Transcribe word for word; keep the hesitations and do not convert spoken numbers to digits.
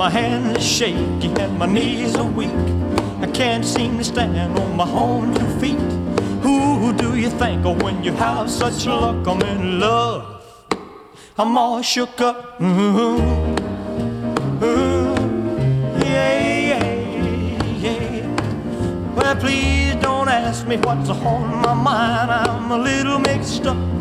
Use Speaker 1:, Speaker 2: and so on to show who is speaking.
Speaker 1: my hands are shaky and my knees are weak. I can't seem to stand on my own two feet. Who do you think of when you have such luck? I'm in love, I'm all shook up. Ooh, ooh, yeah, yeah, yeah. Well, please don't ask me what's on my mind. I'm a little mixed up.